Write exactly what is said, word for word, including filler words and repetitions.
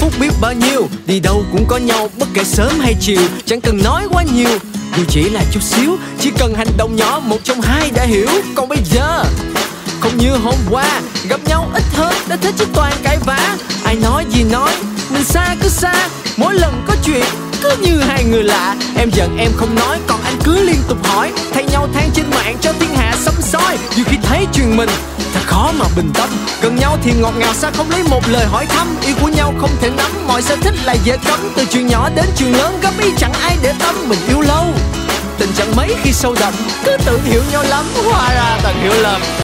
phút biết bao nhiêu. Đi đâu cũng có nhau bất kể sớm hay chiều. Chẳng cần nói quá nhiều, dù chỉ là chút xíu. Chỉ cần hành động nhỏ một trong hai đã hiểu. Còn bây giờ không như hôm qua, gặp nhau ít hơn đã thế chứ toàn cãi vã. Ai nói gì nói, mình xa cứ xa. Mỗi lần có chuyện cứ như hai người lạ. Em giận em không nói, còn anh cứ liên tục hỏi. Thay nhau than trên mạng cho thiên hạ săm soi. Dù khi thấy chuyện mình thật khó mà bình tâm. Gần nhau thì ngọt ngào sao không lấy một lời hỏi thăm. Yêu của nhau không thể nắm, mọi sở thích là dễ cấm. Từ chuyện nhỏ đến chuyện lớn góp ý chẳng ai để tâm. Mình yêu lâu, tình chẳng mấy khi sâu đậm, cứ tưởng hiểu nhau lắm, hóa ra toàn hiểu lầm.